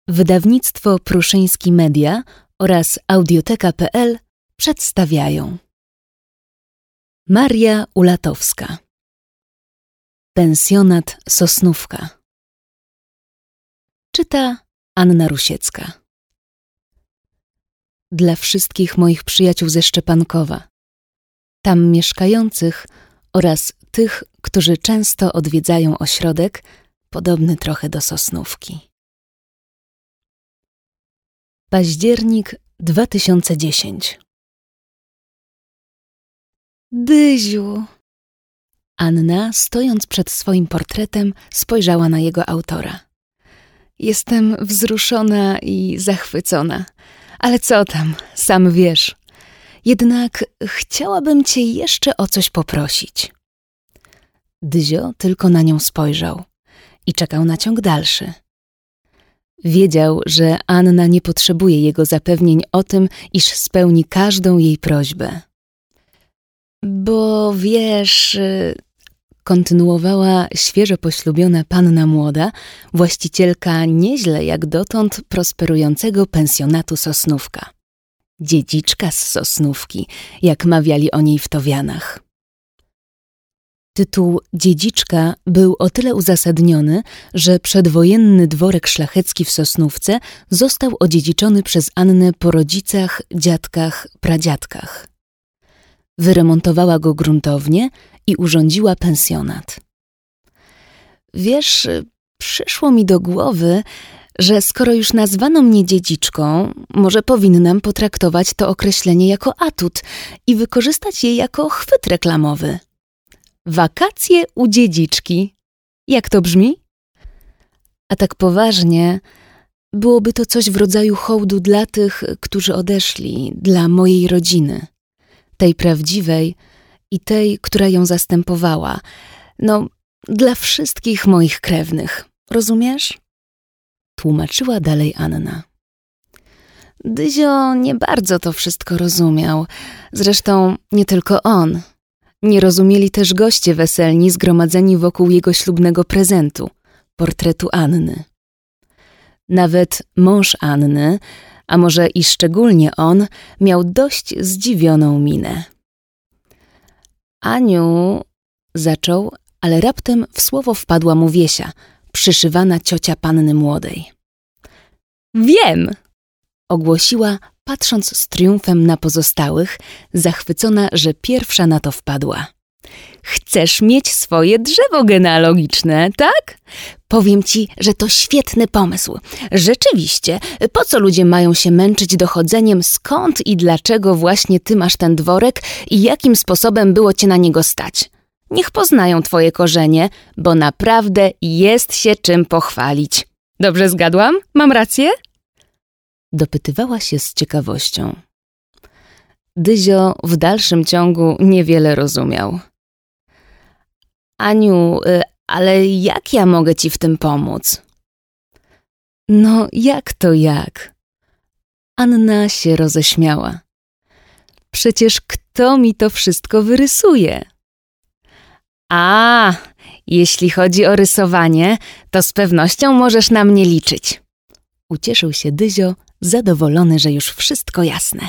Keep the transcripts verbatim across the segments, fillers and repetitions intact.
Wydawnictwo Pruszyński Media oraz Audioteka kropka pe el przedstawiają Maria Ulatowska. Pensjonat Sosnówka. Czyta Anna Rusiecka. Dla wszystkich moich przyjaciół ze Szczepankowa, tam mieszkających oraz tych, którzy często odwiedzają ośrodek, podobny trochę do Sosnówki. Październik dwa tysiące dziesiąty. Dyziu! Anna, stojąc przed swoim portretem, spojrzała na jego autora. Jestem wzruszona i zachwycona. Ale co tam, sam wiesz. Jednak chciałabym cię jeszcze o coś poprosić. Dyzio tylko na nią spojrzał i czekał na ciąg dalszy. Wiedział, że Anna nie potrzebuje jego zapewnień o tym, iż spełni każdą jej prośbę. Bo wiesz, kontynuowała świeżo poślubiona panna młoda, właścicielka nieźle jak dotąd prosperującego pensjonatu Sosnówka. Dziedziczka z Sosnówki, jak mawiali o niej w Towianach. Tytuł dziedziczka był o tyle uzasadniony, że przedwojenny dworek szlachecki w Sosnówce został odziedziczony przez Annę po rodzicach, dziadkach, pradziadkach. Wyremontowała go gruntownie i urządziła pensjonat. Wiesz, przyszło mi do głowy, że skoro już nazwano mnie dziedziczką, może powinnam potraktować to określenie jako atut i wykorzystać je jako chwyt reklamowy. Wakacje u dziedziczki. Jak to brzmi? A tak poważnie, byłoby to coś w rodzaju hołdu dla tych, którzy odeszli, dla mojej rodziny. Tej prawdziwej i tej, która ją zastępowała. No, dla wszystkich moich krewnych. Rozumiesz? Tłumaczyła dalej Anna. Dyzio nie bardzo to wszystko rozumiał. Zresztą nie tylko on. Nie rozumieli też goście weselni zgromadzeni wokół jego ślubnego prezentu, portretu Anny. Nawet mąż Anny, a może i szczególnie on, miał dość zdziwioną minę. Aniu, zaczął, ale raptem w słowo wpadła mu Wiesia, przyszywana ciocia panny młodej. Wiem! Ogłosiła, patrząc z triumfem na pozostałych, zachwycona, że pierwsza na to wpadła. Chcesz mieć swoje drzewo genealogiczne, tak? Powiem ci, że to świetny pomysł. Rzeczywiście, po co ludzie mają się męczyć dochodzeniem, skąd i dlaczego właśnie ty masz ten dworek i jakim sposobem było cię na niego stać? Niech poznają twoje korzenie, bo naprawdę jest się czym pochwalić. Dobrze zgadłam? Mam rację? Dopytywała się z ciekawością. Dyzio w dalszym ciągu niewiele rozumiał. Aniu, ale jak ja mogę ci w tym pomóc? No, jak to jak? Anna się roześmiała. Przecież kto mi to wszystko wyrysuje? A, jeśli chodzi o rysowanie, to z pewnością możesz na mnie liczyć. Ucieszył się Dyzio, zadowolony, że już wszystko jasne.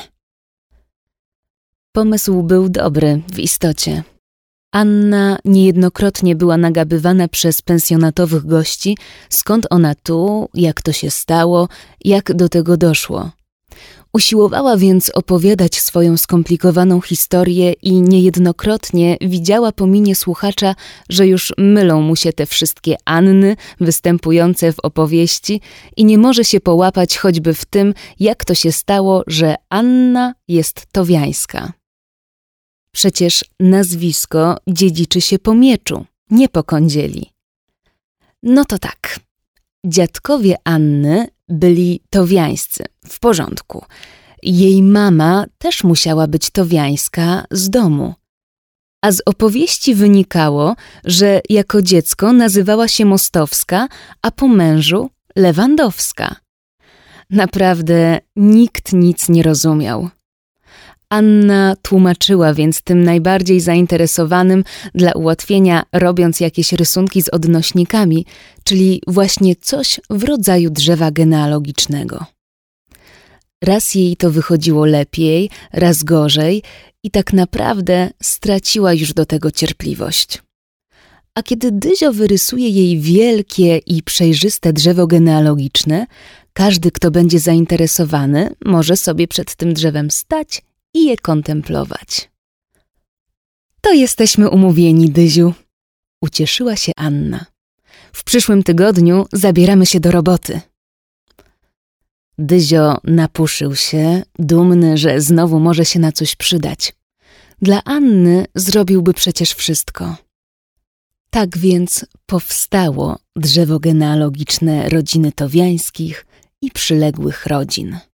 Pomysł był dobry w istocie. Anna niejednokrotnie była nagabywana przez pensjonatowych gości, skąd ona tu, jak to się stało, jak do tego doszło. Usiłowała więc opowiadać swoją skomplikowaną historię i niejednokrotnie widziała po minie słuchacza, że już mylą mu się te wszystkie Anny występujące w opowieści i nie może się połapać choćby w tym, jak to się stało, że Anna jest towiańska. Przecież nazwisko dziedziczy się po mieczu, nie po kądzieli. No to tak, dziadkowie Anny byli towiańscy, w porządku. Jej mama też musiała być towiańska z domu. A z opowieści wynikało, że jako dziecko nazywała się Mostowska, a po mężu Lewandowska. Naprawdę nikt nic nie rozumiał. Anna tłumaczyła więc tym najbardziej zainteresowanym dla ułatwienia, robiąc jakieś rysunki z odnośnikami, czyli właśnie coś w rodzaju drzewa genealogicznego. Raz jej to wychodziło lepiej, raz gorzej i tak naprawdę straciła już do tego cierpliwość. A kiedy Dyzio wyrysuje jej wielkie i przejrzyste drzewo genealogiczne, każdy, kto będzie zainteresowany, może sobie przed tym drzewem stać i je kontemplować. To jesteśmy umówieni, Dyziu, ucieszyła się Anna. W przyszłym tygodniu zabieramy się do roboty. Dyzio napuszył się, dumny, że znowu może się na coś przydać. Dla Anny zrobiłby przecież wszystko. Tak więc powstało drzewo genealogiczne rodziny Towiańskich i przyległych rodzin.